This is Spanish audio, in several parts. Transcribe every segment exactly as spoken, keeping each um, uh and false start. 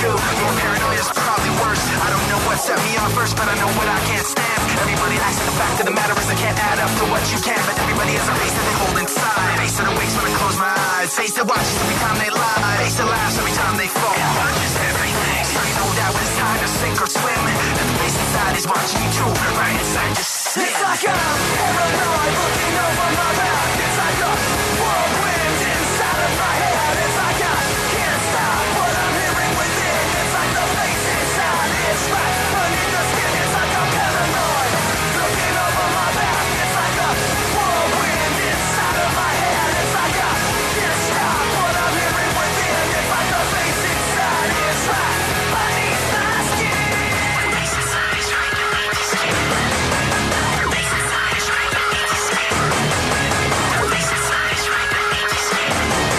do. More paranoia is probably worse. I don't know what set me off first, but I know what I can't stand. Everybody acts like the fact of the matter is I can't add up to what you can, but everybody has a face that they hold inside. Face that awakes when I close my eyes. Face that watches every time they lie. Face that laughs every time they fall. It watches everything. So you know that when it's time to sink or swim, that the face inside is watching you too. Right inside just sit. It's like I'm paranoid looking over my back. It's like a whirlwind inside of my head. It's like I can't stop what I'm hearing within. It's like the face inside is right beneath the skin. It's like I'm paranoid looking over my back. It's like a whirlwind inside of my head. It's like I can't stop what I'm hearing within. It's like the face inside is right beneath my skin. The face inside is right beneath the skin. The face inside is right beneath the skin. The face inside is right beneath the skin.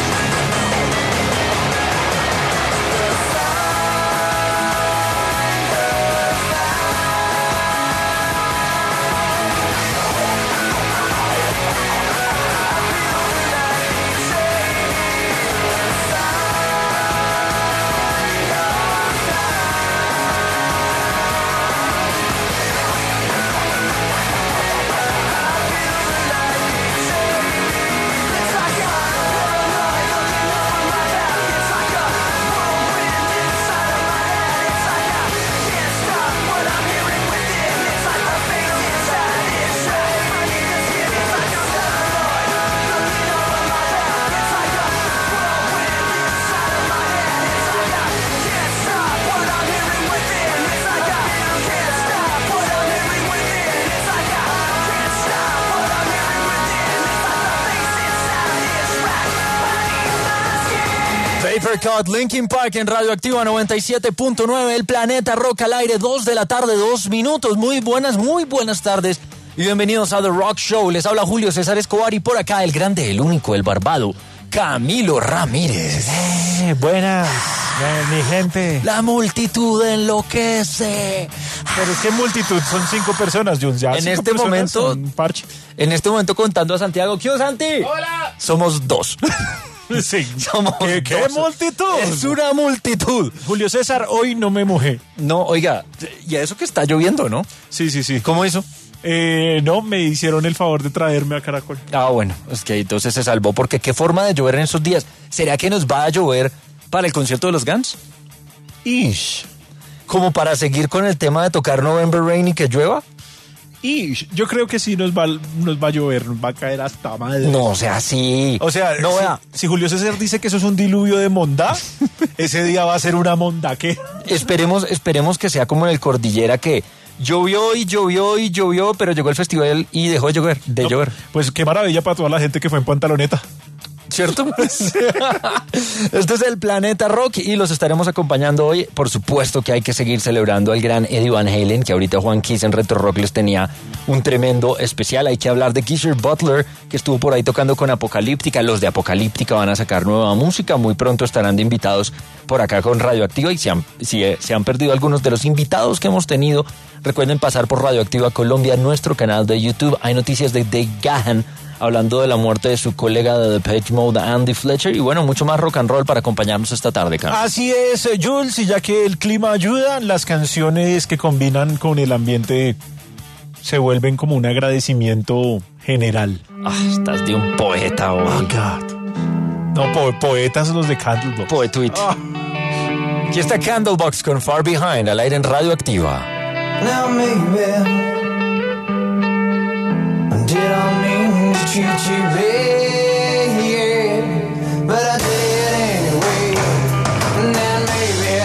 Papercut, Linkin Park en Radioactiva noventa y siete punto nueve, El Planeta Rock al aire, dos de la tarde, dos minutos. Muy buenas, muy buenas tardes y bienvenidos a The Rock Show. Les habla Julio César Escobar y por acá el grande, el único, el barbado, Camilo Ramírez. Eh, buenas, eh, mi gente. La multitud enloquece. Pero es que multitud, son cinco personas, Jules. Ya en cinco este momento, parche. En este momento contando a Santiago. ¿Qué, Santi? ¡Hola! Somos dos. Sí. Somos ¿Qué, qué dos. multitud? Es una multitud. Julio César, hoy no me mojé. No, oiga, y a eso que está lloviendo, ¿no? Sí, sí, sí. ¿Cómo hizo? Eh, no, me hicieron el favor de traerme a Caracol. Ah, bueno, es que entonces se salvó, porque qué forma de llover en esos días. ¿Será que nos va a llover para el concierto de los Guns? Ish. ¿Como para seguir con el tema de tocar November Rain y que llueva? Ish. Yo creo que sí nos va, nos va a llover, nos va a caer hasta madre. No, o sea, sí. O sea, no, si, vea. si Julio César dice que eso es un diluvio de mondá, ese día va a ser una mondaque. Esperemos, esperemos que sea como en el Cordillera, que llovió y llovió y llovió, pero llegó el festival y dejó de llover. De No, llover. Pues qué maravilla para toda la gente que fue en pantaloneta. ¿Cierto? Este es el Planeta Rock y los estaremos acompañando hoy. Por supuesto que hay que seguir celebrando al gran Eddie Van Halen, que ahorita Juan Kiss en Retro Rock les tenía un tremendo especial. Hay que hablar de Geezer Butler, que estuvo por ahí tocando con Apocalíptica. Los de Apocalíptica van a sacar nueva música. Muy pronto estarán de invitados por acá con Radioactiva. Y si han, si se han perdido algunos de los invitados que hemos tenido, recuerden pasar por Radioactiva Colombia, nuestro canal de YouTube. Hay noticias de Dave Gahan, hablando de la muerte de su colega de Depeche Mode, Andy Fletcher, y bueno, mucho más rock and roll para acompañarnos esta tarde, Carlos. Así es, Jules, y ya que el clima ayuda, las canciones que combinan con el ambiente se vuelven como un agradecimiento general. Ah, estás de un poeta hoy. Oh, God. No, po- poetas los de Candlebox. Poetuit. Ah. Aquí está Candlebox con Far Behind, al aire en Radioactiva. Now maybe did I mean to treat you bad, yeah, but I did anyway. And then maybe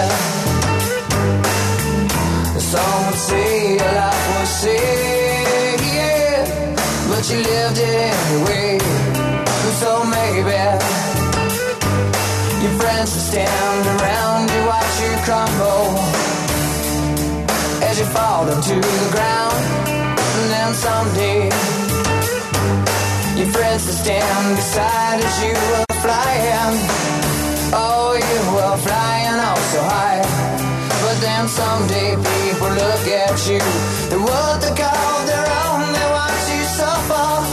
some would say life was sad, yeah, but you lived it anyway. So maybe your friends will stand around you, watch you crumble as you fall into the ground. And then someday your friends will stand beside as you were flying. Oh, you were flying oh so high. But then someday people look at you, the world they call their own, they watch you suffer.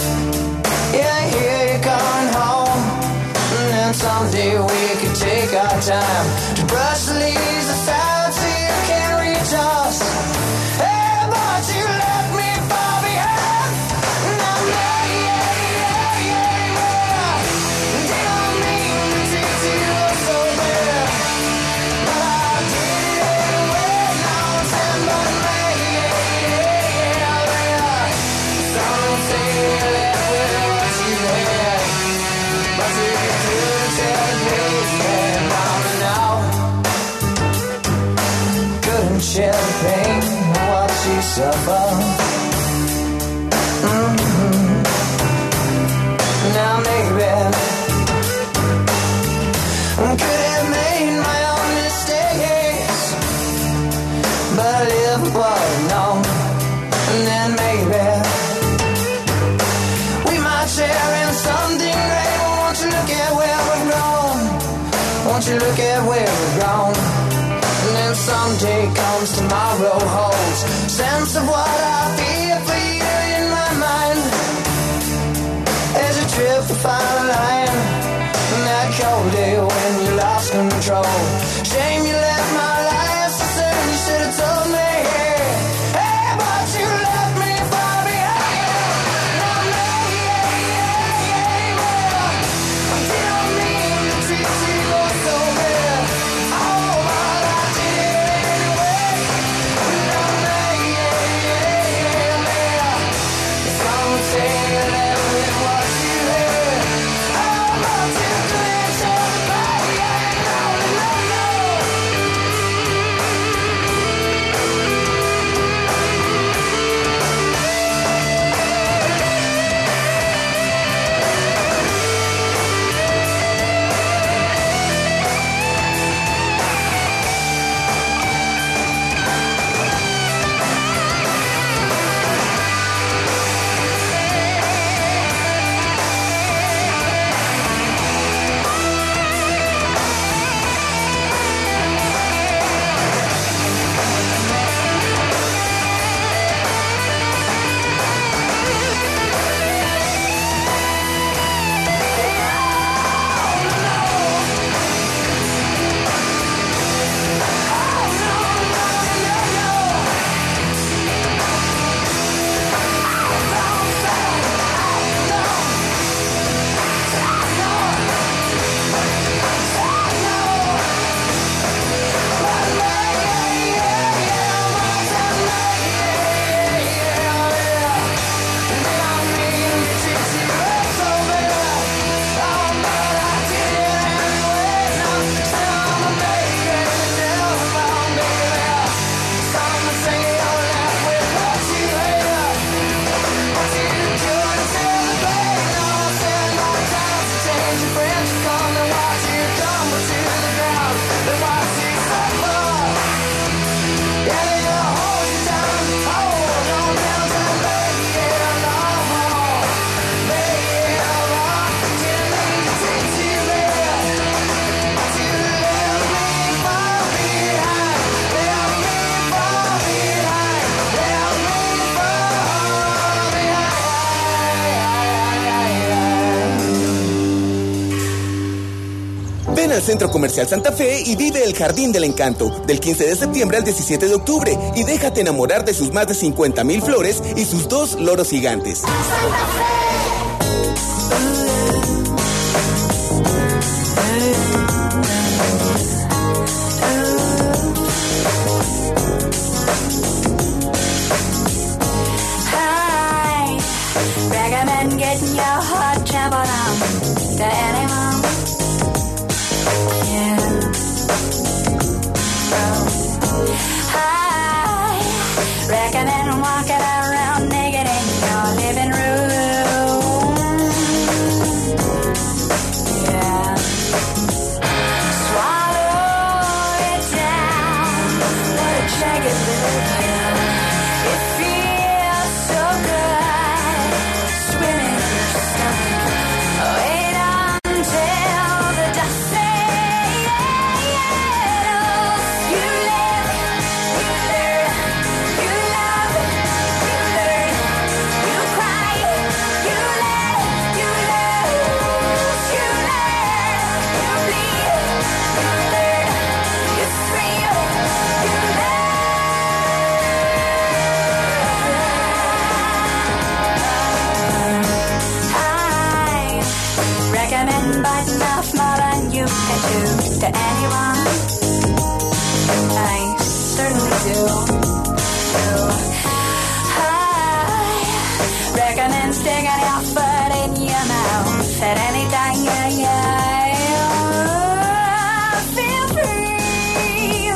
Yeah, here you're coming home. And then someday we could take our time to brush the leaves aside so you can reach us. Hey, but you left me far behind. Now, yeah, yeah, yeah, yeah, yeah. Didn't mean to treat you so bad, but I did it anyway. Now I'm stand by me, yeah, yeah, yeah, yeah. Some say you left with what you had, but you couldn't tell me, yeah, now and now. Couldn't share the pain of what you suffer. Mm-hmm. Now maybe I could have made my own mistakes, but I live for what I know, and then maybe we might share in something great. Well, won't you look at where we've grown? Won't you look at where we've grown? And then someday comes tomorrow holds sense of what I feel for you in my mind. As you trip the final line, and that cold day when you lost control. Shame you left my life so soon. You should have told me. Hey, but you left me far behind. No, no, yeah, yeah, yeah, yeah. I didn't mean to treat you so bad. Oh, but I did it anyway. No, no, yeah, yeah, yeah, yeah. Some say you left with what you had. Oh, but you couldn't tell the back, yeah, no, no, no. Ven al Centro Comercial Santa Fe y vive el Jardín del Encanto del quince de septiembre al diecisiete de octubre y déjate enamorar de sus más de cincuenta mil flores y sus dos loros gigantes. Santa Fe. Hi, recommend getting your heart trampled on to anyone. Yeah. Oh. Hi, recommend walking around naked in your living room. Yeah. Swallow it down. What a jagged little pill. It feels so good. Swimming in your stomach. Wait on can invite enough more than you can do to anyone. I certainly do. I reckon and sticking your foot in your mouth at any time, yeah, yeah. Feel free.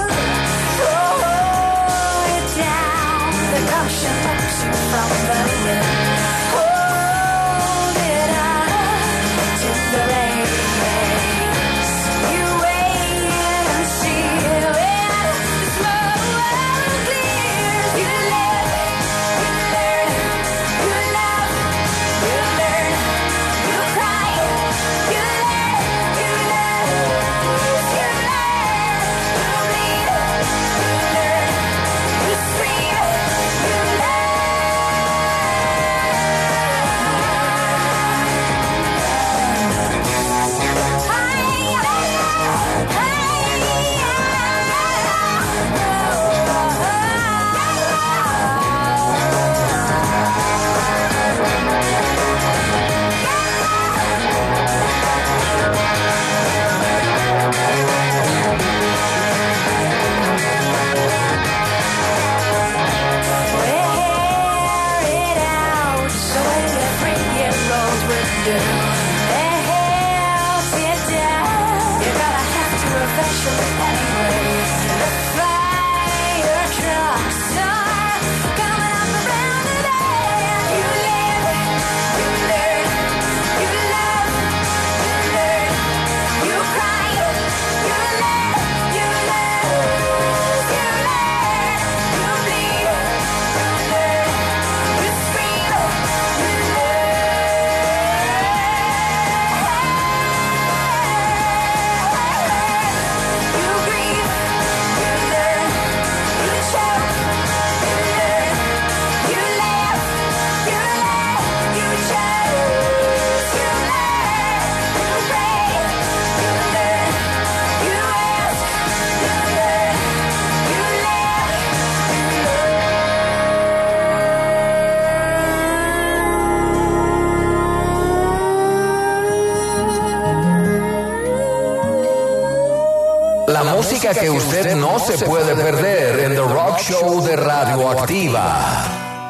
Hold it down. The caution pokes you from the wind. Hold it up to the race. You wait and see when the smoke clears. You live, you learn, you love, you learn, you cry, you learn, you lose, you learn, you bleed, you learn, you scream, you learn. La música que usted no se puede perder en The Rock Show de Radioactiva.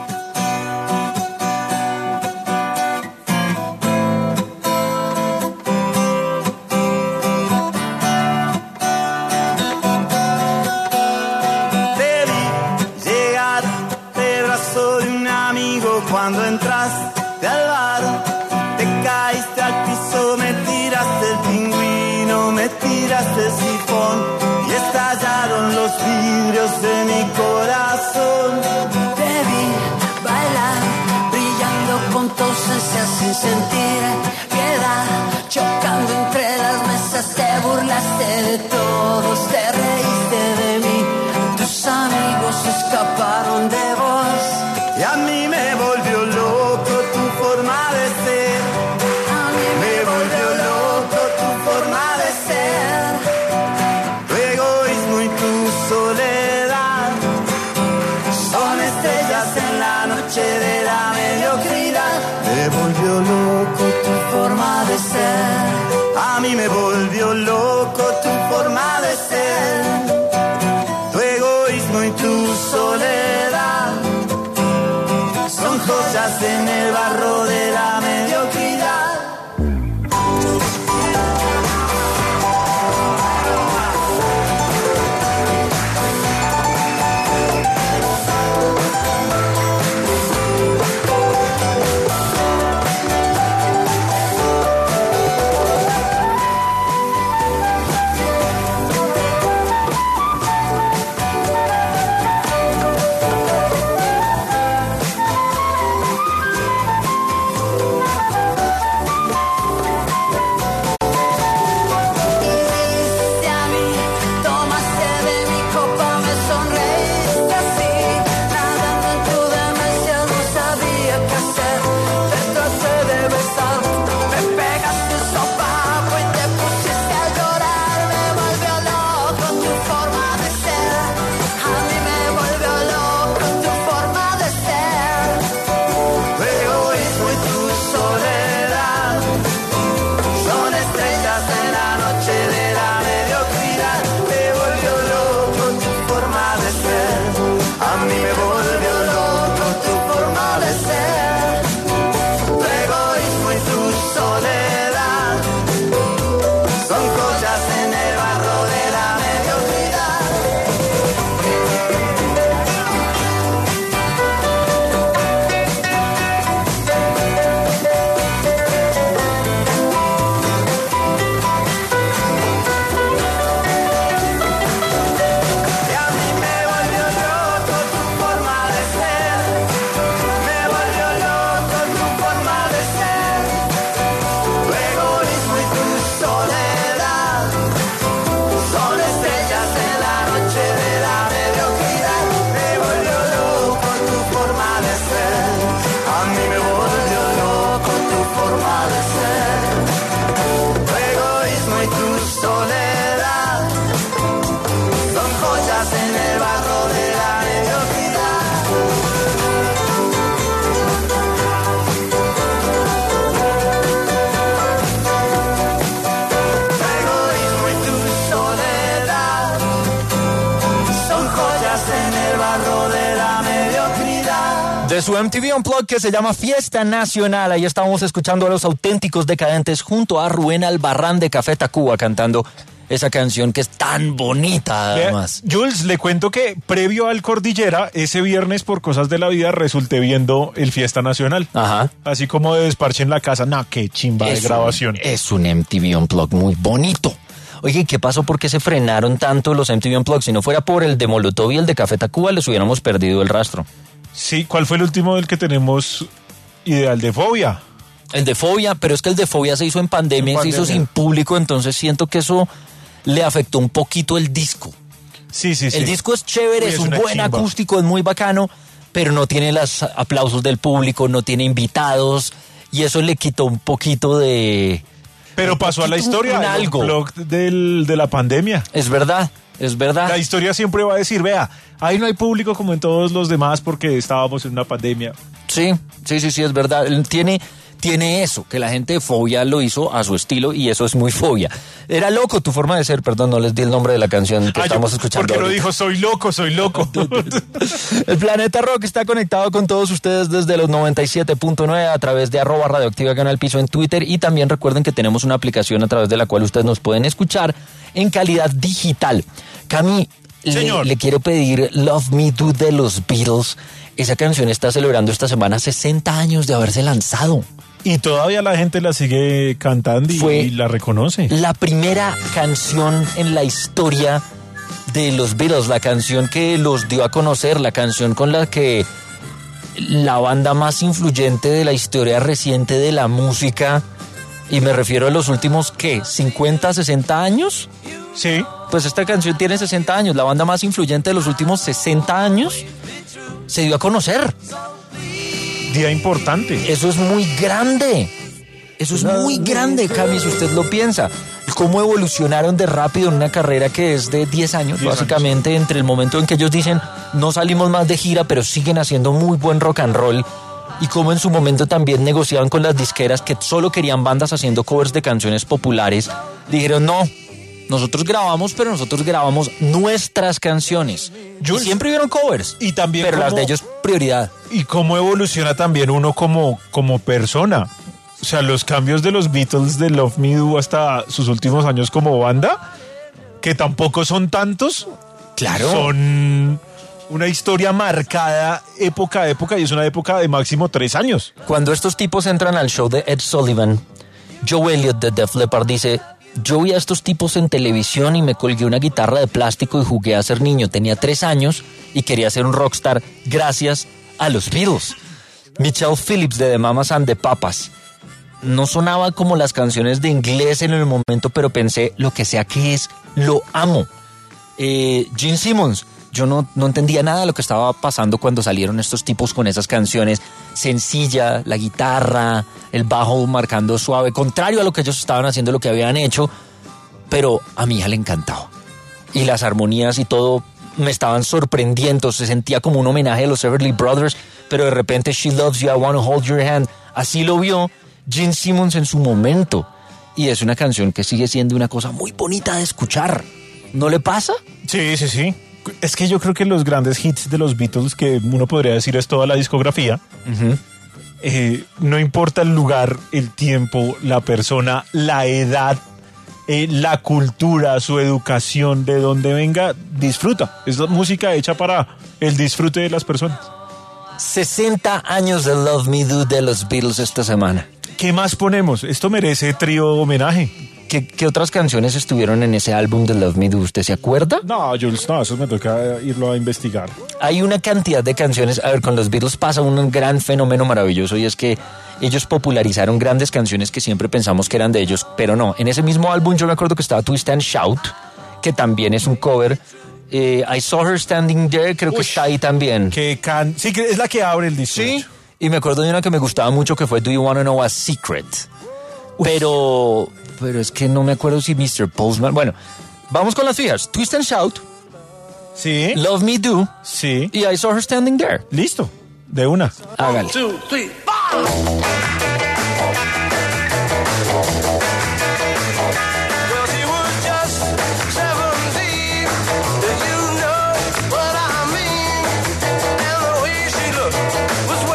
Te vi llegar de brazo de un amigo cuando entraste al bar. Te caíste al piso, me tiraste el pingüino, me tiraste el sifón y estallaron los vidrios de mi corazón. Te vi bailar, brillando con tu ausencia sin sentir piedad, chocando entre las mesas, te burlaste de todos, te reíste de mí, tus amigos escaparon de vos. Y a mí me volvió loco tu forma de ser. A mí Me volvió loco tu forma de ser. Tu egoísmo y tu soledad son estrellas en la noche de la mediocridad. Me volvió loco tu forma de ser. A mí me volvió loco tu forma de ser. Tu egoísmo y tu soledad son joyas en el barro de la mediocridad. De su M T V Unplugged que se llama Fiesta Nacional. Ahí estábamos escuchando a Los Auténticos Decadentes junto a Rubén Albarrán de Café Tacuba cantando esa canción que es tan bonita además. Vea, Jules, le cuento que previo al Cordillera, ese viernes por cosas de la vida resulté viendo el Fiesta Nacional. Ajá. Así como de desparche en la casa. No, qué chimba Es de grabación. un- es un M T V Unplugged muy bonito. Oye, ¿qué pasó? ¿Por qué se frenaron tanto los M T V Unplugged? Si no fuera por el de Molotov y el de Café Tacuba, les hubiéramos perdido el rastro. Sí, ¿cuál fue el último del que tenemos? Ideal de Fobia. El de Fobia, pero es que el de Fobia se hizo en pandemia, En y se hizo pandemia. sin público, entonces siento que eso le afectó un poquito el disco. Sí, sí, sí. El disco es chévere, Uy, es es un una buen chimba. acústico, es muy bacano, pero no tiene los aplausos del público, no tiene invitados, y eso le quitó un poquito de... Pero pasó a la poquito historia. un el algo. unplugged del, de la pandemia. Es verdad, es verdad. La historia siempre va a decir, vea, ahí no hay público como en todos los demás porque estábamos en una pandemia. Sí, sí, sí, sí, es verdad. Él Tiene, tiene eso, que la gente de Fobia lo hizo a su estilo y eso es muy Fobia. Era loco tu forma de ser, perdón, no les di el nombre de la canción que Ah, yo- estamos escuchando Porque no ahorita. dijo, soy loco, soy loco. El Planeta Rock está conectado con todos ustedes desde los noventa y siete punto nueve a través de arroba radioactiva Canal Piso en Twitter y también recuerden que tenemos una aplicación a través de la cual ustedes nos pueden escuchar en calidad digital. Cami, le, Señor. le quiero pedir Love Me Do de los Beatles. Esa canción está celebrando esta semana sesenta años de haberse lanzado. Y todavía la gente la sigue cantando y, Fue- y la reconoce. La primera canción en la historia de los Beatles, la canción que los dio a conocer, la canción con la que la banda más influyente de la historia reciente de la música, y me refiero a los últimos, ¿qué? ¿cincuenta, sesenta años? Sí. Pues esta canción tiene sesenta años, la banda más influyente de los últimos sesenta años se dio a conocer. Día importante. Eso es muy grande. Eso es muy grande, Cami, si usted lo piensa. Cómo evolucionaron de rápido en una carrera que es de diez años, diez básicamente, entre el momento en que ellos dicen no salimos más de gira, pero siguen haciendo muy buen rock and roll. Y cómo en su momento también negociaban con las disqueras que solo querían bandas haciendo covers de canciones populares. Dijeron, no, nosotros grabamos, pero nosotros grabamos nuestras canciones. Y Jules, siempre hubieron covers, y también pero las como- de ellos prioridad. Y cómo evoluciona también uno como, como persona. O sea, los cambios de los Beatles de Love Me Do hasta sus últimos años como banda, que tampoco son tantos, Claro. son una historia marcada época a época y es una época de máximo tres años. Cuando estos tipos entran al show de Ed Sullivan, Joe Elliott de Def Leppard dice, yo vi a estos tipos en televisión y me colgué una guitarra de plástico y jugué a ser niño. Tenía tres años y quería ser un rockstar gracias a los Beatles. Michelle Phillips de The Mamas and the Papas. No sonaba como las canciones de inglés en el momento, pero pensé, lo que sea que es, lo amo. Eh, Gene Simmons, yo no, no entendía nada de lo que estaba pasando cuando salieron estos tipos con esas canciones. Sencilla, la guitarra, el bajo marcando suave, contrario a lo que ellos estaban haciendo, lo que habían hecho, pero a mi hija le encantaba. Y las armonías y todo me estaban sorprendiendo, se sentía como un homenaje a los Everly Brothers, pero de repente She Loves You, I Wanna Hold Your Hand, así lo vio Gene Simmons en su momento. Y es una canción que sigue siendo una cosa muy bonita de escuchar. ¿No le pasa? Sí, sí, sí. Es que yo creo que los grandes hits de los Beatles, que uno podría decir es toda la discografía, eh, no importa el lugar, el tiempo, la persona, la edad, eh, la cultura, su educación, de donde venga, disfruta. Es música hecha para el disfrute de las personas. sesenta años de Love Me Do de los Beatles esta semana. ¿Qué más ponemos? Esto merece trío homenaje. ¿Qué, qué otras canciones estuvieron en ese álbum de Love Me Do? ¿Usted se acuerda? No, Jules, no, eso me toca irlo a investigar. Hay una cantidad de canciones. A ver, con los Beatles pasa un gran fenómeno maravilloso y es que ellos popularizaron grandes canciones que siempre pensamos que eran de ellos, pero no. En ese mismo álbum yo me acuerdo que estaba Twist and Shout, que también es un cover. Eh, I Saw Her Standing There, creo que Uy, está ahí también. Que can... Sí, que es la que abre el disco. Sí. Y me acuerdo de una que me gustaba mucho que fue Do You Wanna Know a Secret. Pero, pero es que no me acuerdo si mister Postman. Bueno, vamos con las fijas. Twist and Shout, Sí. Love Me Do Sí. y I Saw Her Standing There. Listo. De una. Hágale. Well, she was just seventeen. You know what I mean? And the way she looked was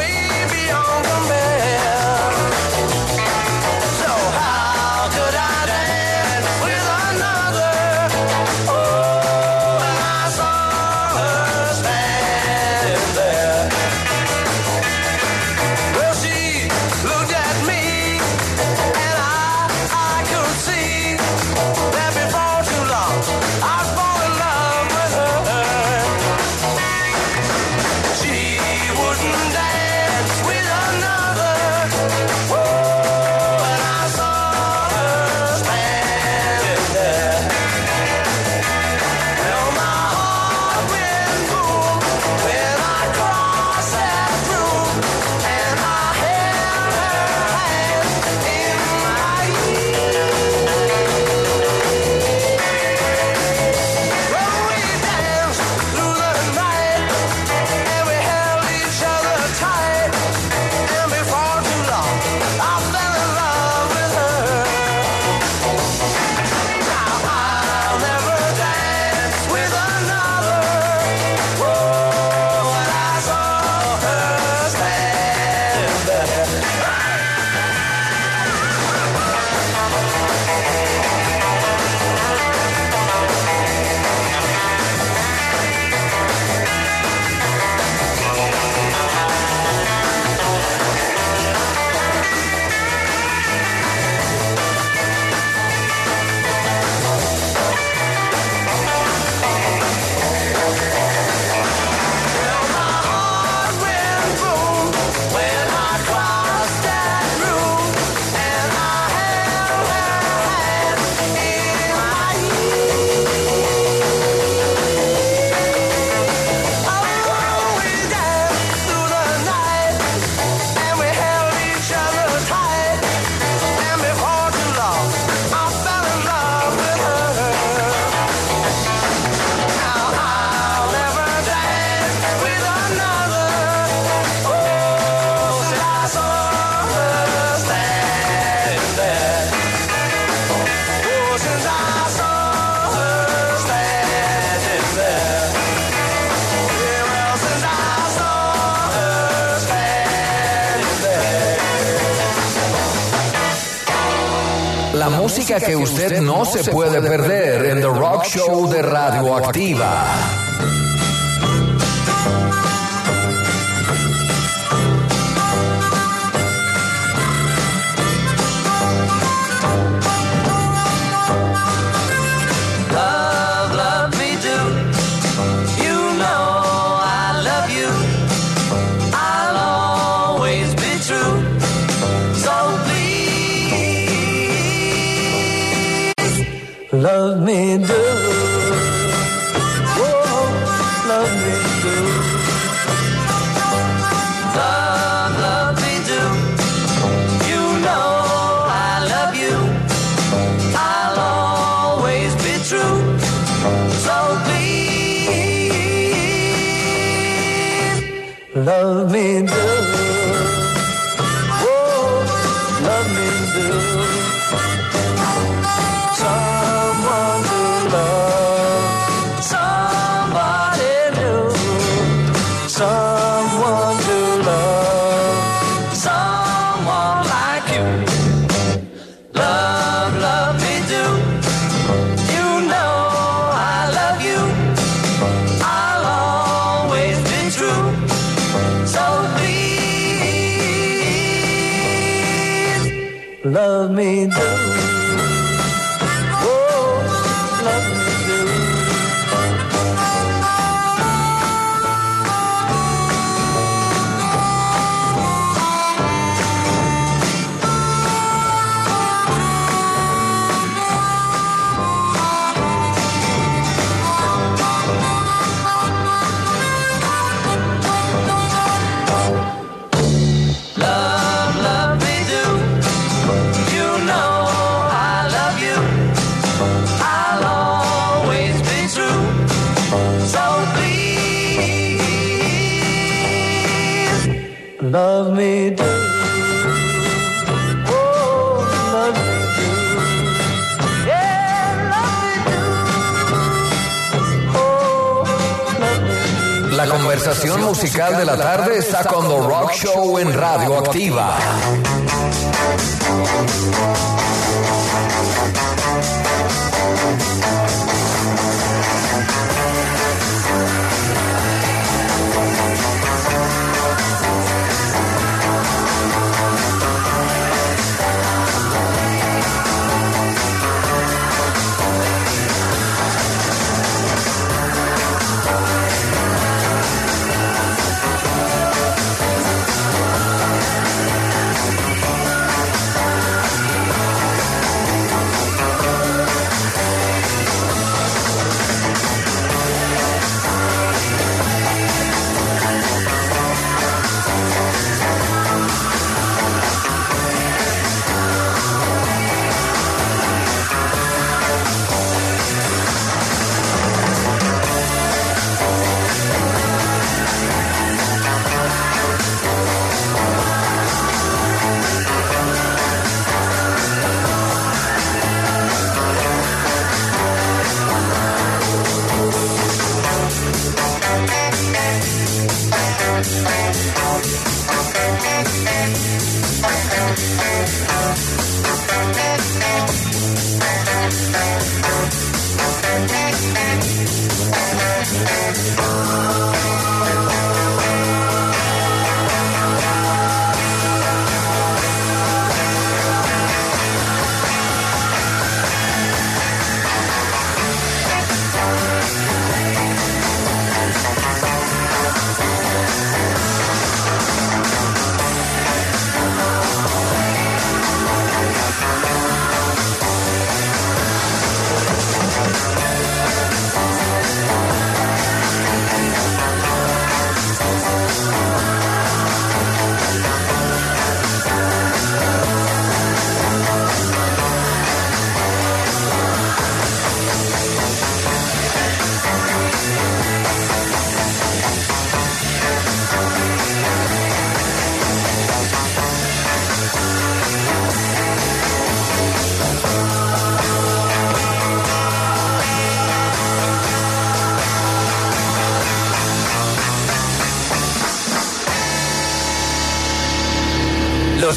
música que usted no se puede perder en The Rock Show de Radioactiva. Love, love me do. You know I love you. I'll always be true. So please, love me do. Whoa, love me do. Love, love me do. You know I love you. I'll always be true. So please, love me do. Oh, love me do. Someone to love, somebody new. Someone to love, someone like you. Love, love me do. You know I love you. I'll always be true. So please, love me do. Oh, love me do. Love, love me do. You know I love you. I'll always be true. So please, love me do. Oh, love me do. Yeah, love me do. Oh, love me do. La conversación musical de la tarde está con The Rock Show en Radioactiva.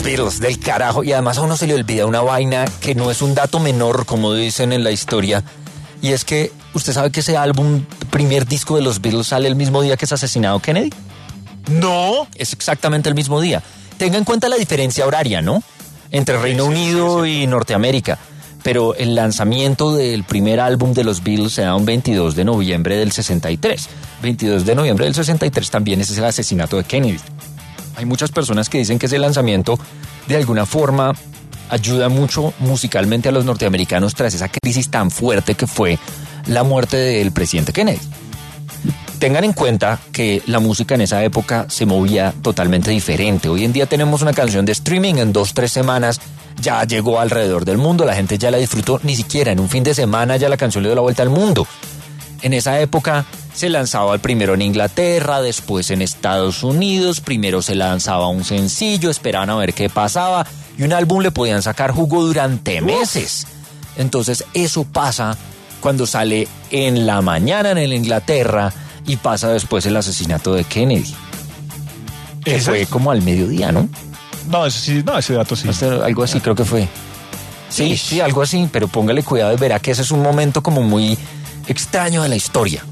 Los Beatles, del carajo. Y además a uno se le olvida una vaina que no es un dato menor, como dicen en la historia. Y es que, ¿usted sabe que ese álbum, primer disco de los Beatles, sale el mismo día que es asesinado Kennedy? No. Es exactamente el mismo día. Tenga en cuenta la diferencia horaria, ¿no? Entre Reino Unido y Norteamérica. Pero el lanzamiento del primer álbum de los Beatles se da un veintidós de noviembre del sesenta y tres. veintidós de noviembre del sesenta y tres también es el asesinato de Kennedy. Hay muchas personas que dicen que ese lanzamiento de alguna forma ayuda mucho musicalmente a los norteamericanos tras esa crisis tan fuerte que fue la muerte del presidente Kennedy. Tengan en cuenta que la música en esa época se movía totalmente diferente. Hoy en día tenemos una canción de streaming, en dos, tres semanas ya llegó alrededor del mundo, la gente ya la disfrutó, ni siquiera en un fin de semana ya la canción le dio la vuelta al mundo. En esa época se lanzaba primero en Inglaterra, después en Estados Unidos, primero se lanzaba un sencillo, esperaban a ver qué pasaba y un álbum le podían sacar jugo durante meses. Entonces eso pasa cuando sale en la mañana en Inglaterra y pasa después el asesinato de Kennedy. Que fue como al mediodía, ¿no? No, eso sí, no, ese dato sí. Algo así creo que fue. Sí, sí, algo así, pero póngale cuidado y verá que ese es un momento como muy extraño de la historia.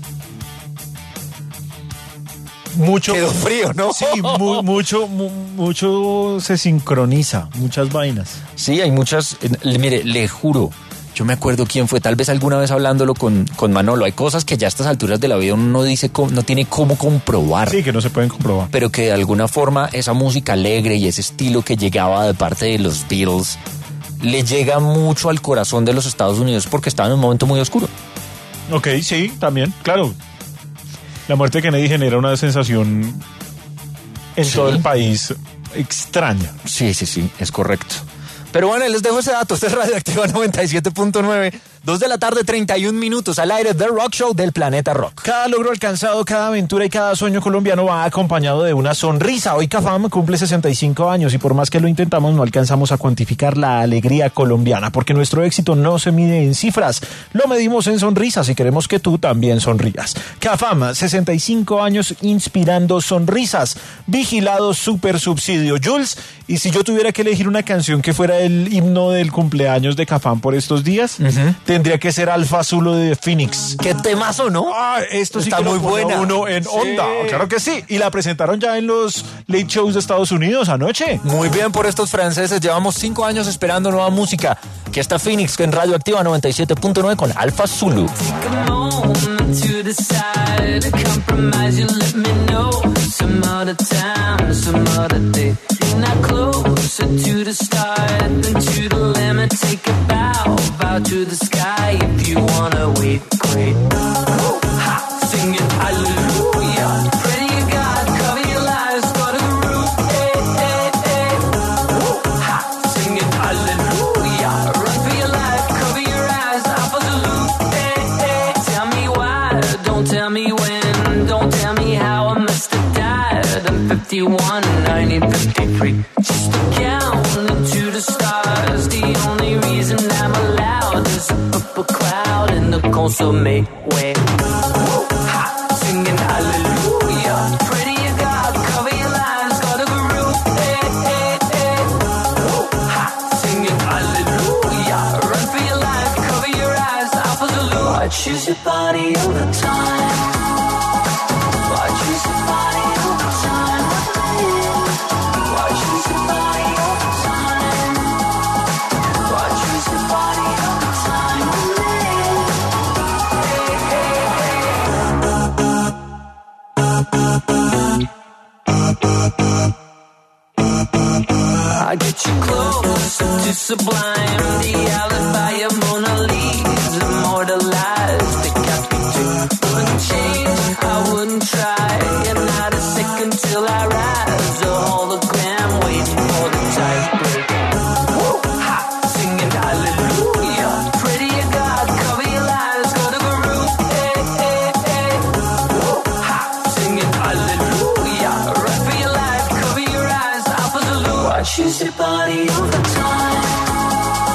Mucho. Quedó frío, ¿no? Sí, mu mucho, mu mucho se sincroniza, muchas vainas. Sí, hay muchas. Eh, mire, le juro, yo me acuerdo quién fue, tal vez alguna vez hablándolo con, con Manolo. Hay cosas que ya a estas alturas de la vida uno no dice, no tiene cómo comprobar. Sí, que no se pueden comprobar. Pero que de alguna forma esa música alegre y ese estilo que llegaba de parte de los Beatles le llega mucho al corazón de los Estados Unidos porque estaba en un momento muy oscuro. Ok, sí, también, claro. La muerte de Kennedy genera una sensación en sí. todo el país extraña. Sí, sí, sí, es correcto. Pero bueno, les dejo ese dato. Este es Radioactiva noventa y siete punto nueve. Dos de la tarde, treinta y un minutos al aire, The Rock Show del Planeta Rock. Cada logro alcanzado, cada aventura y cada sueño colombiano va acompañado de una sonrisa. Hoy Cafam cumple sesenta y cinco años y por más que lo intentamos no alcanzamos a cuantificar la alegría colombiana porque nuestro éxito no se mide en cifras, lo medimos en sonrisas y queremos que tú también sonrías. Cafam, sesenta y cinco años inspirando sonrisas. Vigilado super subsidio. Jules, y si yo tuviera que elegir una canción que fuera el himno del cumpleaños de Cafam por estos días, uh-huh. tendría que ser Alfa Zulu de Phoenix. Qué temazo, ¿no? Ah, esto está sí que muy buena. Uno en sí. onda. Claro que sí. Y la presentaron ya en los late shows de Estados Unidos anoche. Muy bien por estos franceses. Llevamos cinco años esperando nueva música. Aquí está Phoenix en Radioactiva noventa y siete punto nueve con Alfa Zulu. To the start, then to the limit, take a bow, bow to the sky if you wanna wait, great. Ha, singing hallelujah, pray to God, cover your lives, go to the roof, hey, hey, hey. Ha, singing hallelujah, run for your life, cover your eyes, out for the loop, hey, hey. Tell me why, don't tell me when, don't tell me how I must have died. I'm fifty-one, nineteen fifty-three, just a count into the stars. The only reason I'm allowed is up a cloud in the consommé way. Ha, singing hallelujah, pray to your God, cover your lives, go to the roof, hey, hey, hey. Ha, singing hallelujah, run for your life, cover your eyes, Alpha Zulu. I choose your body over time. I choose your body over time. I choose your body over time. I choose your body over time. I get you closer to sublime. The alibi of Mona Lisa immortalized. The captive wouldn't change, I wouldn't try. And not a second till I rise. A hologram waiting for the tight break. Ha, singing hallelujah. Pray to your God, cover your lives, go to the roof. Hey, hey, hey. Ha, singing hallelujah. Run for your life, cover your eyes, Alpha Zulu. I choose your body over time.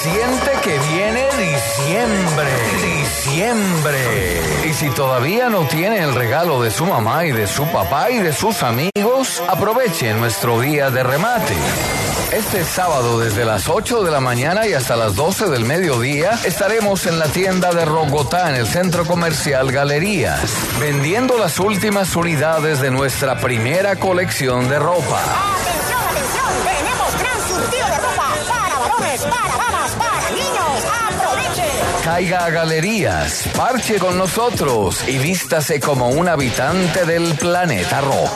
siente que viene diciembre. Diciembre. Y si todavía no tiene el regalo de su mamá y de su papá y de sus amigos, aproveche nuestro día de remate. Este sábado desde las ocho de la mañana y hasta las doce del mediodía estaremos en la tienda de Rogotá en el Centro Comercial Galerías, vendiendo las últimas unidades de nuestra primera colección de ropa. ¡Atención, atención! ¡Tenemos gran surtido de ropa! ¡Para varones, para damas, para niños! ¡Aproveche! Caiga a Galerías, parche con nosotros y vístase como un habitante del planeta rock.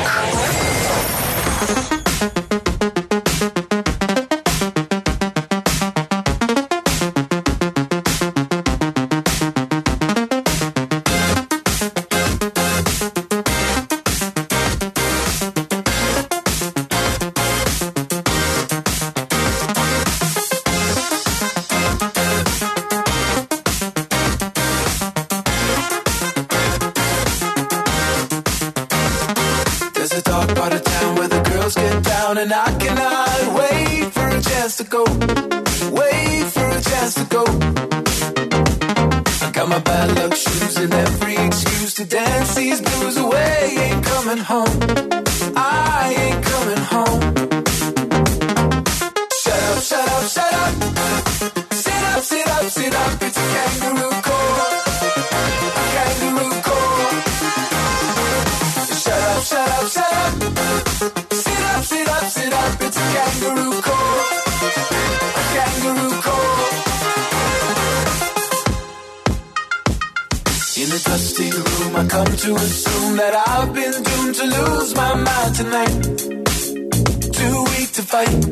And I cannot wait for a chance to go, wait for a chance to go. I got my bad luck shoes and every excuse to dance these blues away. Ain't coming home, I ain't coming home. Shut up, shut up, shut up. Sit up, sit up, sit up. It's a kangaroo court, a kangaroo court. Shut up, shut up, shut up. Sit up, sit up, sit up, it's a kangaroo court, a kangaroo court. In a dusty room, I come to assume that I've been doomed to lose my mind tonight. Too weak to fight,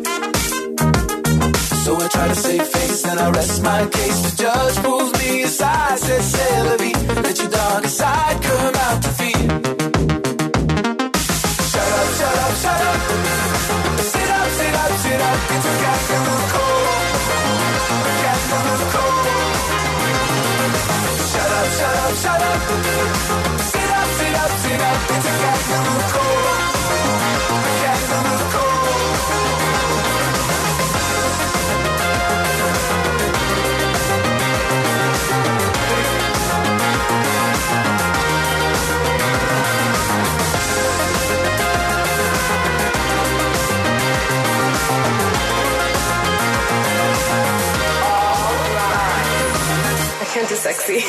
so I try to save face and I rest my case. The judge pulls me aside, says, "C'est la vie, let your dark side come out to feed." Shut up, shut up, shut up. Sit up, sit up, sit up. It's a kangaroo court, a kangaroo court. Shut up, shut up, shut up. Sit up, sit up, sit up. It's a kangaroo court, a kangaroo court. I can't do sexy.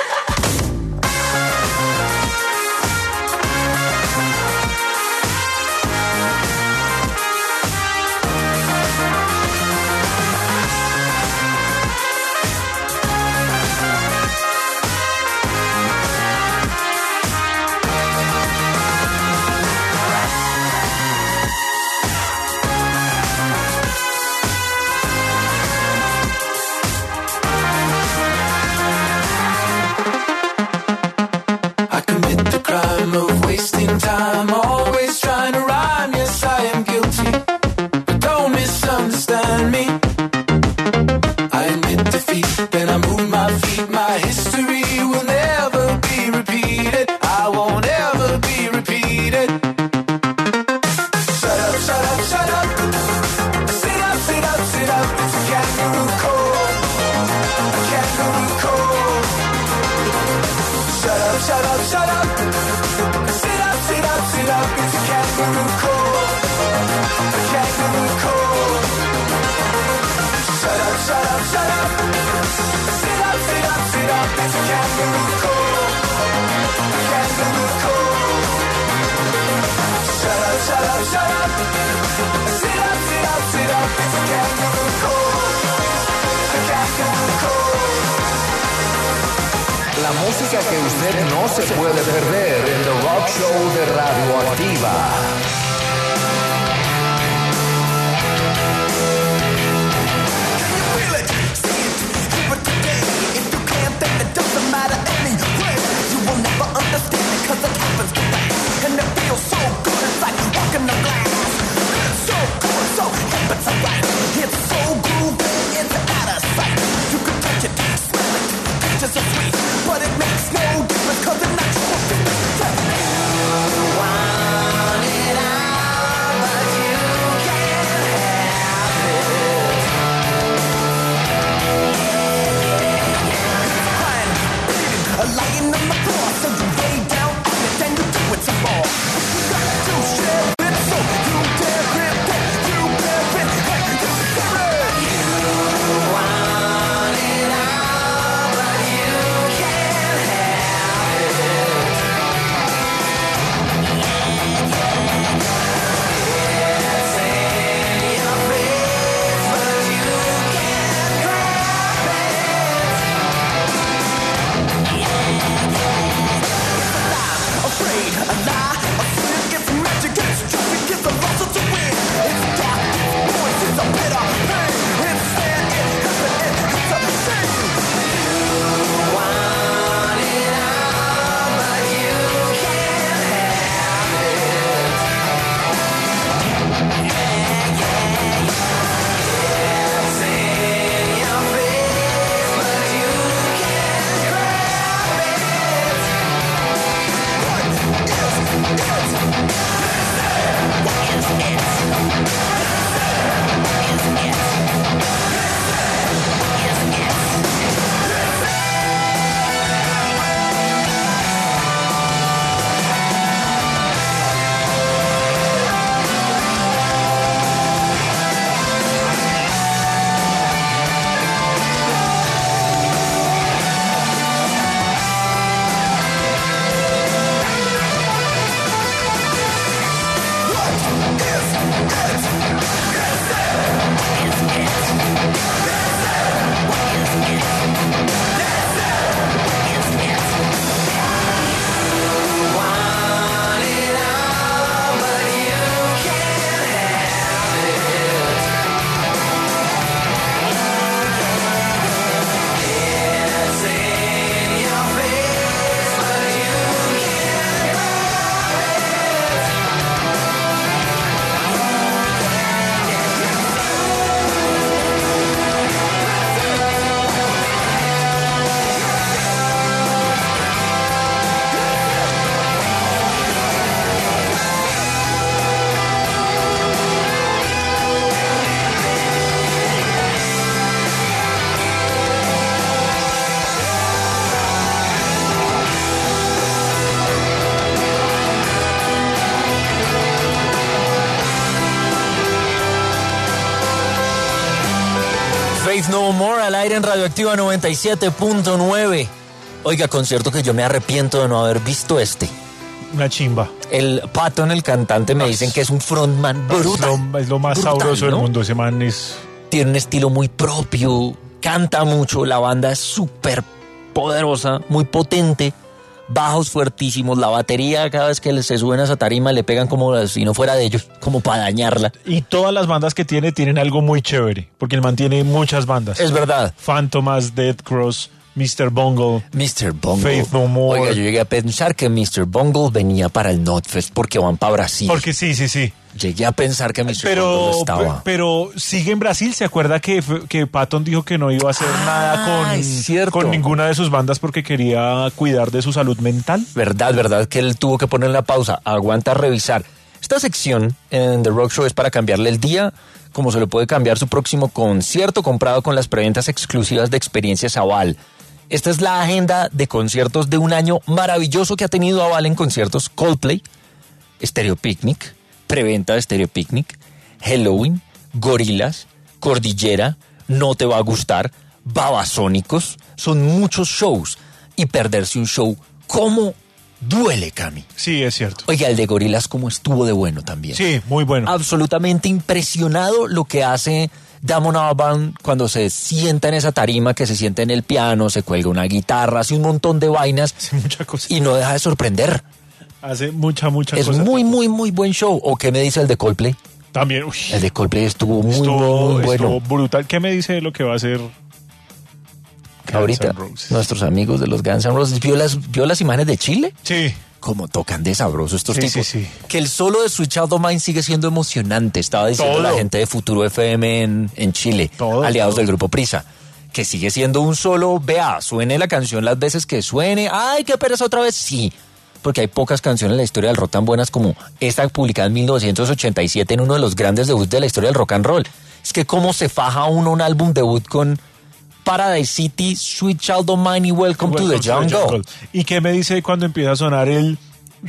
Time, always trying to rhyme. Yes, I am guilty, but don't misunderstand me. I admit defeat, then I move my feet. My history will never be repeated. I won't ever be repeated. Shut up, shut up, shut up. Sit up, sit up, sit up. It's a kangaroo court, a kangaroo court. Shut up, shut up, shut up. Sit up, sit up, sit up, it's a kangaroo court, a kangaroo court. Shut up, shut up, shut up. Sit up, sit up, sit up, it's a kangaroo court, a kangaroo court. Shut up, shut up, shut up. Sit up, sit up, sit up, it's a kangaroo court, a kangaroo court. La música que usted no se puede perder en The Rock Show de Radioactiva. Just so sweet, but it makes no difference 'cause it's not your fault. Faith No More al aire en Radioactiva noventa y siete punto nueve. Oiga, concierto que yo me arrepiento de no haber visto este. Una chimba. El Patton, el cantante, me dicen que es un frontman brutal. Es lo, es lo más brutal, sabroso ¿no? del mundo. Ese man es... Tiene un estilo muy propio, canta mucho, la banda es súper poderosa, muy potente, bajos fuertísimos, la batería cada vez que se suben a esa tarima le pegan como si no fuera de ellos, como para dañarla. Y todas las bandas que tiene tienen algo muy chévere, porque el man tiene muchas bandas. Es verdad. Phantomas, Dead Cross, mister Bungle. mister Bungle. Faith No More. Oiga, yo llegué a pensar que mister Bungle venía para el Notfest porque van para Brasil. Porque sí, sí, sí. Llegué a pensar que mister Pero, Bungle estaba. pero sigue en Brasil. ¿Se acuerda que, que Patton dijo que no iba a hacer Ah, nada es con, cierto. con ninguna de sus bandas porque quería cuidar de su salud mental? Verdad, verdad que él tuvo que poner la pausa. Aguanta revisar. Esta sección en The Rock Show es para cambiarle el día, como se le puede cambiar su próximo concierto comprado con las preventas exclusivas de Experiencias Aval. Esta es la agenda de conciertos de un año maravilloso que ha tenido Aval en conciertos: Coldplay, Stereo Picnic, preventa de Stereo Picnic, Halloween, Gorillaz, Cordillera, No Te Va a Gustar, Babasónicos. Son muchos shows y perderse un show, ¿cómo duele, Cami? Sí, es cierto. Oiga, el de Gorillaz, ¿cómo estuvo de bueno también? Sí, muy bueno. Absolutamente impresionado lo que hace Damon Albarn cuando se sienta en esa tarima, que se sienta en el piano, se cuelga una guitarra, hace un montón de vainas. Hace mucha cosa. Y no deja de sorprender. Hace mucha, mucha Es cosa. muy, muy, muy buen show. ¿O qué me dice el de Coldplay? También, uy, El de Coldplay estuvo muy, estuvo, muy, muy bueno. estuvo brutal. ¿Qué me dice de lo que va a hacer Ahorita, Guns N' Roses? nuestros amigos de los Guns N' Roses, ¿vio las, vio las imágenes de Chile? Sí. Como tocan de sabroso estos Sí, tipos. sí, sí. Que el solo de Switch Out of Mind sigue siendo emocionante. Estaba diciendo Todo. la gente de Futuro F M en, en Chile, Todo, aliados todo. del grupo Prisa. Que sigue siendo un solo, vea, suene la canción las veces que suene. ¡Ay, qué pereza otra vez! Sí, porque hay pocas canciones en la historia del rock tan buenas como esta publicada en mil novecientos ochenta y siete en uno de los grandes debuts de la historia del rock and roll. Es que cómo se faja uno un álbum debut con Paradise City, Sweet Child of Mine y Welcome, to the Jungle. ¿Y qué me dice cuando empieza a sonar el...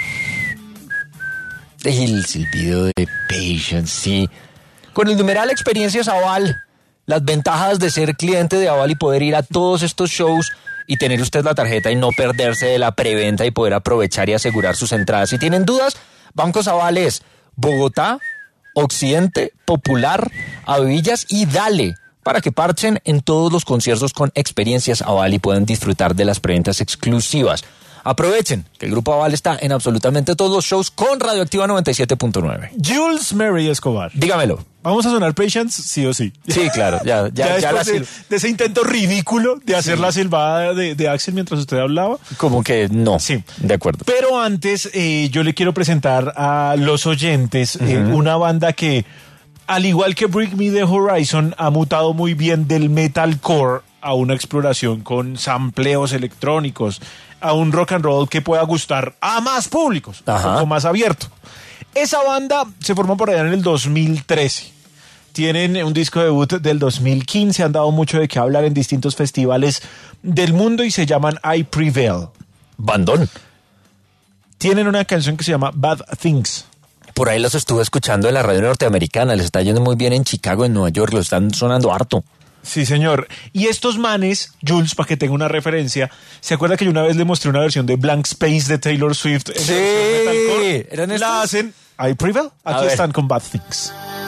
El silbido de Patience, sí. Con el numeral Experiencias Aval, las ventajas de ser cliente de Aval y poder ir a todos estos shows y tener usted la tarjeta y no perderse de la preventa y poder aprovechar y asegurar sus entradas. Si tienen dudas, Bancos Aval es Bogotá, Occidente, Popular, Avillas y Dale, para que parchen en todos los conciertos con Experiencias Aval y puedan disfrutar de las preventas exclusivas. Aprovechen que el Grupo Aval está en absolutamente todos los shows con Radioactiva noventa y siete punto nueve. Jules Mary Escobar. Dígamelo. ¿Vamos a sonar Patience? Sí o sí. Sí, claro, ya, ya, Ya, ya la después de, sil- de ese intento ridículo de hacer Sí. la silbada de, de Axel mientras usted hablaba. Como que no. Sí. De acuerdo. Pero antes, eh, yo le quiero presentar a los oyentes eh, una banda que, al igual que Bring Me the Horizon, ha mutado muy bien del metalcore a una exploración con sampleos electrónicos, a un rock and roll que pueda gustar a más públicos, Ajá. un poco más abierto. Esa banda se formó por allá en el dos mil trece. Tienen un disco debut del dos mil quince, han dado mucho de qué hablar en distintos festivales del mundo y se llaman I Prevail. Bandón. Tienen una canción que se llama Bad Things. Por ahí los estuve escuchando en la radio norteamericana. Les está yendo muy bien en Chicago, en Nueva York. Lo están sonando harto. Sí, señor. Y estos manes, Jules, para que tenga una referencia, ¿se acuerda que yo una vez le mostré una versión de Blank Space de Taylor Swift? En Sí, versión metalcore? ¿eran La estos? hacen I Prevail. A Aquí ver. están con Bad Things.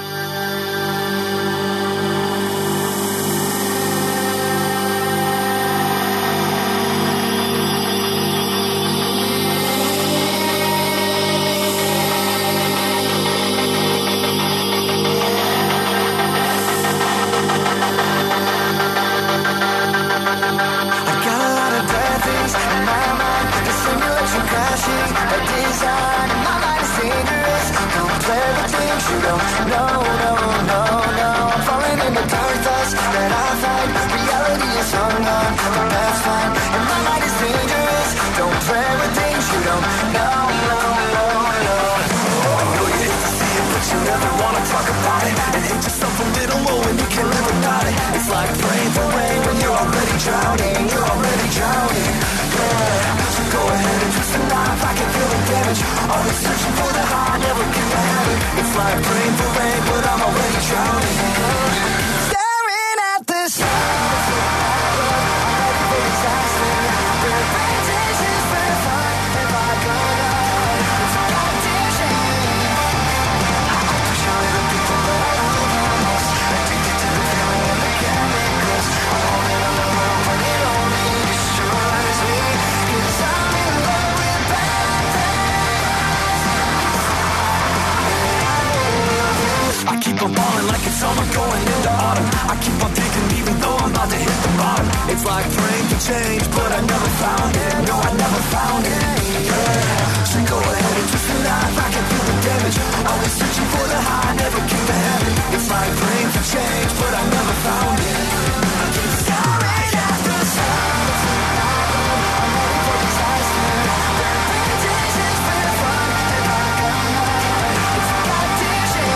play with things you don't know, no, no, no. I'm falling into dark thoughts that I find. Reality is hung on, but that's fine. And my mind is dangerous. Don't play with things you don't know, no, no, no. I know you hate to see it, but you never wanna talk about it. And hate yourself a little more when you can't live without it. It's like praying for rain when you're already drowning. You're already drowning. Yeah. So go ahead and twist the knife. I can feel the damage. Always searching for the high, never get the habit. It's like praying for rain, but I'm already drowning. Staring at the sun. I keep on falling like it's summer going into autumn. I keep on thinking even though I'm about to hit the bottom. It's like praying for change, but I never found it. No, I never found it. Yeah. So go ahead and twist the knife. I can feel the damage. Always searching for the high, never keep the habit. It's like praying for change, but I never found it. I keep staring at the sun. I'm ready for disaster. Repetition's been fun, and I got mine. It's like addiction.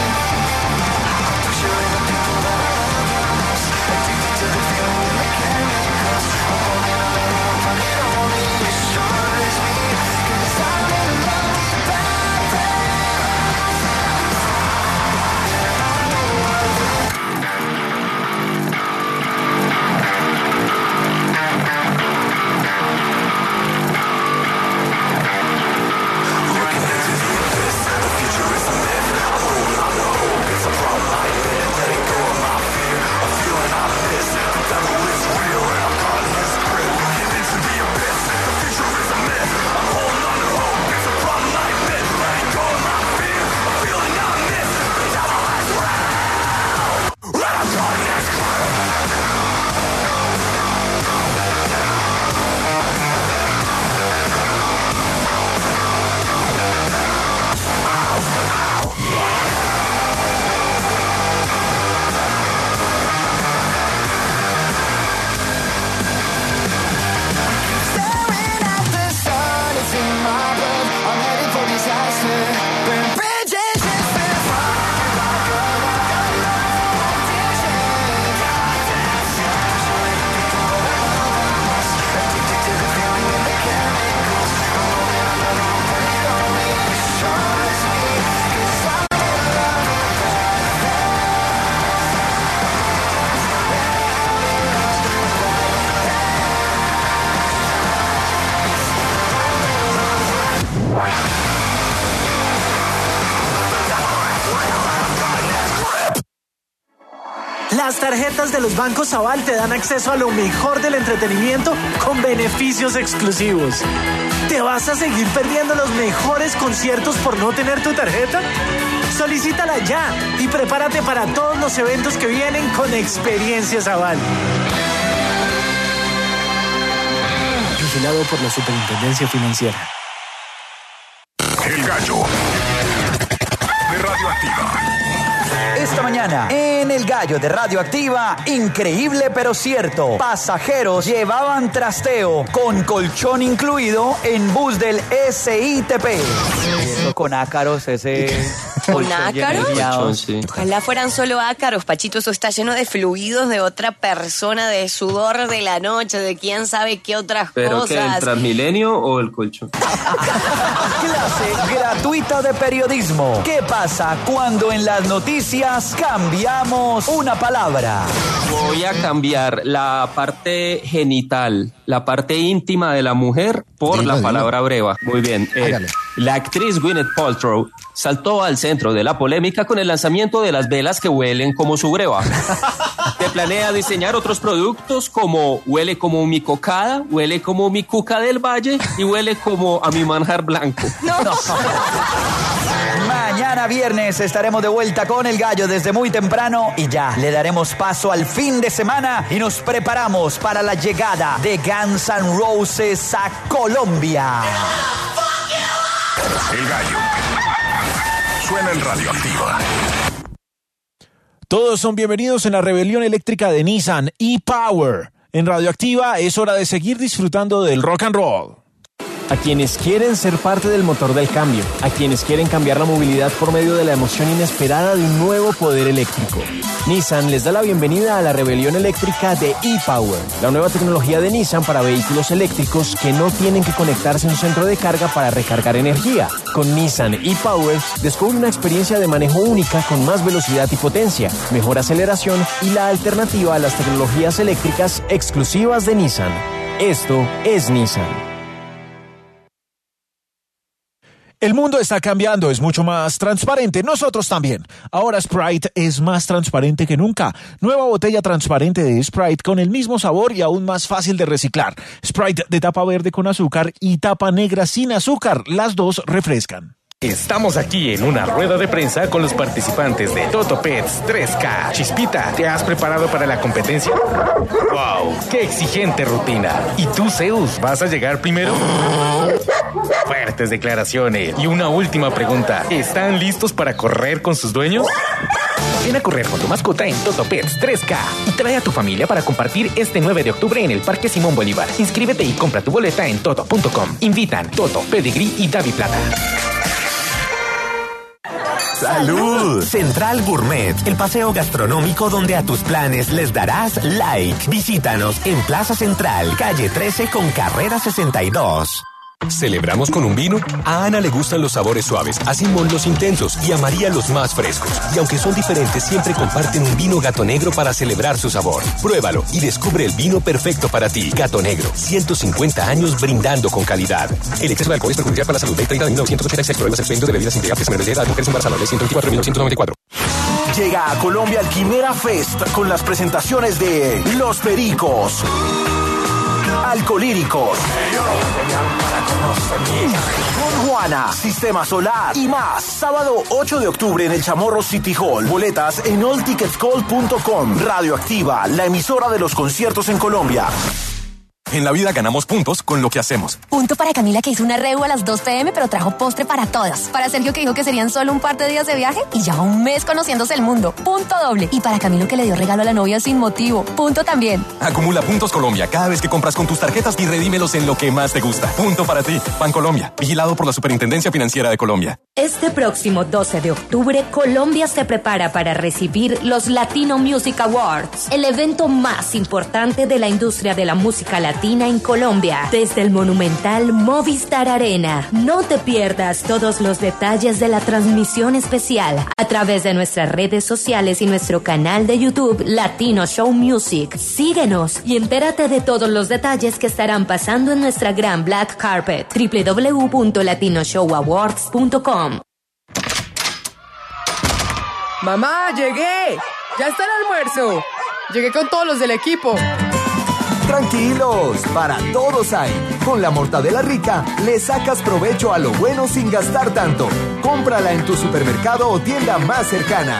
Las tarjetas de los bancos Aval te dan acceso a lo mejor del entretenimiento con beneficios exclusivos. ¿Te vas a seguir perdiendo los mejores conciertos por no tener tu tarjeta? Solicítala ya y prepárate para todos los eventos que vienen con Experiencias Aval. Vigilado por la Superintendencia Financiera. El Gallo de Radioactiva. Esta mañana, en El Gallo de Radioactiva, increíble pero cierto, pasajeros llevaban trasteo con colchón incluido en bus del S I T P. Eso con ácaros, ese... ¿Con ácaros? Colchón, sí. Ojalá fueran solo ácaros, Pachito. Eso está lleno de fluidos de otra persona, de sudor de la noche, de quién sabe qué otras ¿Pero cosas. qué, el Transmilenio o el colchón? Clase gratuita de periodismo. ¿Qué pasa cuando en las noticias cambiamos una palabra? Voy a cambiar la parte genital, la parte íntima de la mujer por Dilo, la dilo. palabra breva. Muy bien. Eh, Hágale. la actriz Gwyneth Paltrow saltó al centro de la polémica con el lanzamiento de las velas que huelen como su breva. Que planea diseñar otros productos como huele como mi cocada, huele como mi cuca del valle y huele como a mi manjar blanco. No. Mañana viernes estaremos de vuelta con El Gallo desde muy temprano y ya le daremos paso al fin de semana y nos preparamos para la llegada de Guns N' Roses a Colombia. El Gallo Suena en Radioactiva. Todos son bienvenidos en la rebelión eléctrica de Nissan e-Power. En Radioactiva es hora de seguir disfrutando del rock and roll. A quienes quieren ser parte del motor del cambio, a quienes quieren cambiar la movilidad por medio de la emoción inesperada de un nuevo poder eléctrico. Nissan les da la bienvenida a la rebelión eléctrica de e-Power, la nueva tecnología de Nissan para vehículos eléctricos que no tienen que conectarse a un centro de carga para recargar energía. Con Nissan e-Power, descubre una experiencia de manejo única con más velocidad y potencia, mejor aceleración y la alternativa a las tecnologías eléctricas exclusivas de Nissan. Esto es Nissan. El mundo está cambiando, es mucho más transparente, nosotros también. Ahora Sprite es más transparente que nunca. Nueva botella transparente de Sprite con el mismo sabor y aún más fácil de reciclar. Sprite de tapa verde con azúcar y tapa negra sin azúcar, las dos refrescan. Estamos aquí en una rueda de prensa con los participantes de Toto Pets tres K. Chispita, ¿te has preparado para la competencia? ¡Wow! ¡Qué exigente rutina! ¿Y tú, Zeus, vas a llegar primero? Fuertes declaraciones. Y una última pregunta. ¿Están listos para correr con sus dueños? Ven a correr con tu mascota en Toto Pets tres K y trae a tu familia para compartir este nueve de octubre en el Parque Simón Bolívar. Inscríbete y compra tu boleta en toto punto com. Invitan Toto, Pedigree y Davi Plata. ¡Salud! Central Gourmet, el paseo gastronómico donde a tus planes les darás like. Visítanos en Plaza Central, calle trece con carrera sesenta y dos. ¿Celebramos con un vino? A Ana le gustan los sabores suaves, a Simón los intensos y a María los más frescos. Y aunque son diferentes, siempre comparten un vino Gato Negro para celebrar su sabor. Pruébalo y descubre el vino perfecto para ti. Gato Negro, ciento cincuenta años brindando con calidad. El exceso de alcohol es perjudicial para la salud. Ley treinta de mil novecientos ochenta y seis. Problemas expendio de bebidas embriagantes menores de edad. Mujeres embarazadas. Ley ciento veinticuatro de mil novecientos noventa y cuatro. Llega a Colombia el Quimera Fest con las presentaciones de Los Pericos, Alcolíricos, Con Juana, Sistema Solar y más. Sábado ocho de octubre en el Chamorro City Hall. Boletas en all tickets call punto com. Radioactiva, la emisora de los conciertos en Colombia. En la vida ganamos puntos con lo que hacemos. Punto para Camila, que hizo una reu a las dos pe eme, pero trajo postre para todas. Para Sergio, que dijo que serían solo un par de días de viaje y ya un mes conociéndose el mundo. Punto doble. Y para Camilo, que le dio regalo a la novia sin motivo. Punto también. Acumula puntos Colombia cada vez que compras con tus tarjetas y redímelos en lo que más te gusta. Punto para ti. Bancolombia. Vigilado por la Superintendencia Financiera de Colombia. Este próximo doce de octubre, Colombia se prepara para recibir los Latino Music Awards, el evento más importante de la industria de la música latina en Colombia, desde el monumental Movistar Arena. No te pierdas todos los detalles de la transmisión especial a través de nuestras redes sociales y nuestro canal de YouTube Latino Show Music. Síguenos y entérate de todos los detalles que estarán pasando en nuestra gran Black Carpet. doble u doble u doble u punto latino show awards punto com. Mamá, llegué. Ya está el almuerzo. Llegué con todos los del equipo. Tranquilos, para todos hay. Con la mortadela rica, le sacas provecho a lo bueno sin gastar tanto. Cómprala en tu supermercado o tienda más cercana.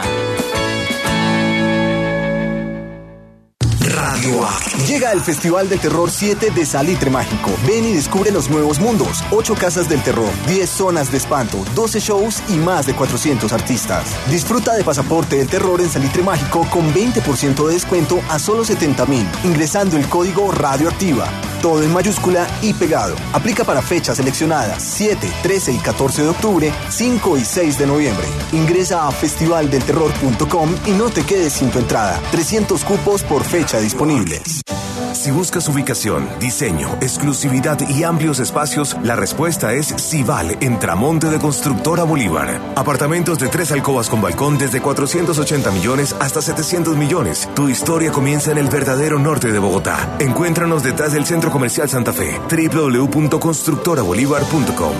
Radioactiva. Llega el Festival del Terror siete de Salitre Mágico. Ven y descubre los nuevos mundos. ocho casas del terror, diez zonas de espanto, doce shows y más de cuatrocientos artistas. Disfruta de Pasaporte del Terror en Salitre Mágico con veinte por ciento de descuento a solo setenta mil, ingresando el código Radioactiva. Todo en mayúscula y pegado. Aplica para fechas seleccionadas siete, trece y catorce de octubre, cinco y seis de noviembre. Ingresa a festival del terror punto com y no te quedes sin tu entrada. trescientos cupos por fecha disponibles. Si buscas ubicación, diseño, exclusividad y amplios espacios, la respuesta es Cival en Tramonte de Constructora Bolívar. Apartamentos de tres alcobas con balcón desde cuatrocientos ochenta millones hasta setecientos millones. Tu historia comienza en el verdadero norte de Bogotá. Encuéntranos detrás del Centro Comercial Santa Fe. doble u doble u doble u punto constructora bolívar punto com.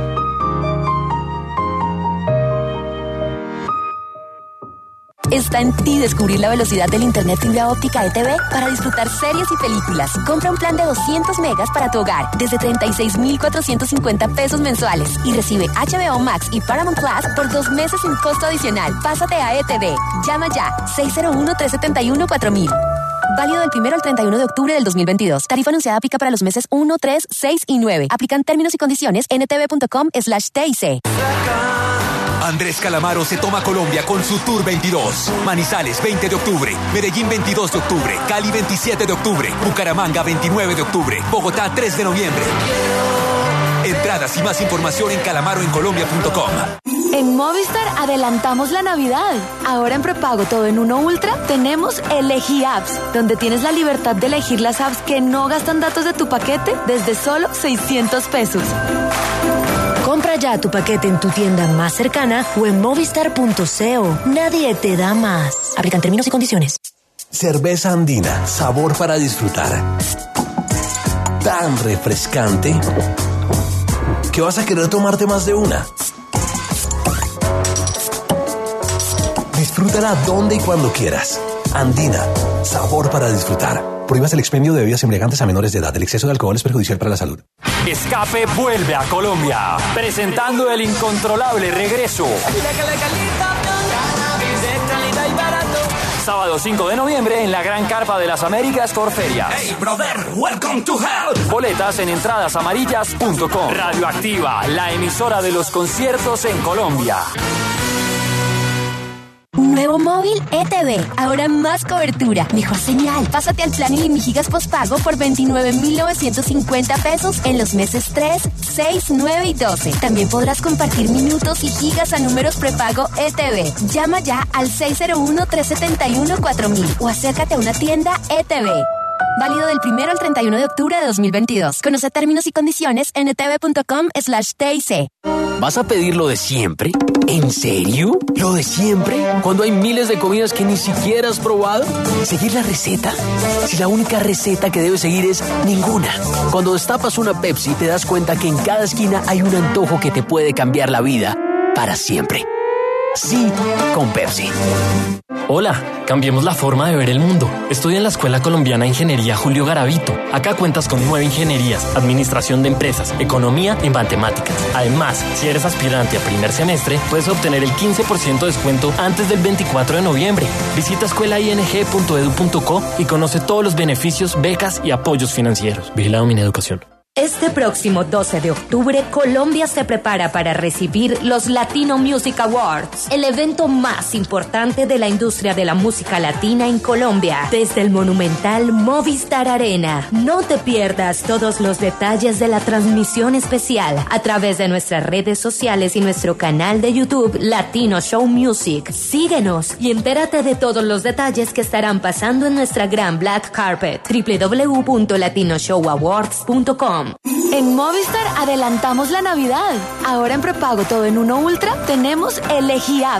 Está en ti descubrir la velocidad del internet fibra óptica E T V para disfrutar series y películas. Compra un plan de doscientos megas para tu hogar desde treinta y seis mil cuatrocientos cincuenta pesos mensuales y recibe H B O Max y Paramount Plus por dos meses sin costo adicional. Pásate a E T V. Llama ya seis cero uno, tres siete uno, cuatro mil. Válido del primero al treinta y uno de octubre del dos mil veintidós. Tarifa anunciada aplica para los meses uno, tres, seis y nueve. Aplican términos y condiciones en etv punto com slash T I C. Andrés Calamaro se toma Colombia con su Tour veintidós. Manizales, veinte de octubre. Medellín, veintidós de octubre. Cali, veintisiete de octubre. Bucaramanga, veintinueve de octubre. Bogotá, tres de noviembre. Entradas y más información en calamaro en colombia punto com. En Movistar adelantamos la Navidad. Ahora en prepago todo en uno Ultra tenemos Elegí Apps, donde tienes la libertad de elegir las apps que no gastan datos de tu paquete desde solo seiscientos pesos. Compra ya tu paquete en tu tienda más cercana o en movistar punto co. Nadie te da más. Aplican términos y condiciones. Cerveza andina, sabor para disfrutar. Tan refrescante que vas a querer tomarte más de una. Disfrútala donde y cuando quieras. Andina, sabor para disfrutar. Prohíbas el expendio de bebidas embriagantes a menores de edad. El exceso de alcohol es perjudicial para la salud. Escape vuelve a Colombia, presentando el incontrolable regreso. Sábado cinco de noviembre en la Gran Carpa de las Américas Corferia. Hey brother, welcome to hell. Boletas en entradasamarillas punto com. Radioactiva, la emisora de los conciertos en Colombia. Nuevo móvil E T V, ahora más cobertura, mejor señal. Pásate al plan Ilimigigas postpago por veintinueve mil novecientos cincuenta pesos en los meses tres, seis, nueve y doce. También podrás compartir minutos y gigas a números prepago E T V. Llama ya al seis cero uno, tres siete uno, cuatro mil o acércate a una tienda E T V. Válido del primero al treinta y uno de octubre de dos mil veintidós. Conoce términos y condiciones en etv.com slash TIC. ¿Vas a pedir lo de siempre? ¿En serio? ¿Lo de siempre? ¿Cuando hay miles de comidas que ni siquiera has probado? ¿Seguir la receta? Si la única receta que debes seguir es ninguna. Cuando destapas una Pepsi te das cuenta que en cada esquina hay un antojo que te puede cambiar la vida para siempre. Sí, con Pepsi. Hola, cambiemos la forma de ver el mundo. Estudia en la Escuela Colombiana de Ingeniería Julio Garavito. Acá cuentas con nueve ingenierías, administración de empresas, economía y matemáticas. Además, si eres aspirante a primer semestre, puedes obtener el quince por ciento de descuento antes del veinticuatro de noviembre. Visita escuela i n g punto e d u punto co y conoce todos los beneficios, becas y apoyos financieros. Vigilado Mineducación. Este próximo doce de octubre, Colombia se prepara para recibir los Latino Music Awards, el evento más importante de la industria de la música latina en Colombia, desde el monumental Movistar Arena. No te pierdas todos los detalles de la transmisión especial a través de nuestras redes sociales y nuestro canal de YouTube Latino Show Music. Síguenos y entérate de todos los detalles que estarán pasando en nuestra gran Black Carpet. doble u doble u doble u punto latino show awards punto com. En Movistar adelantamos la Navidad. Ahora en prepago todo en uno Ultra tenemos Elegí Apps,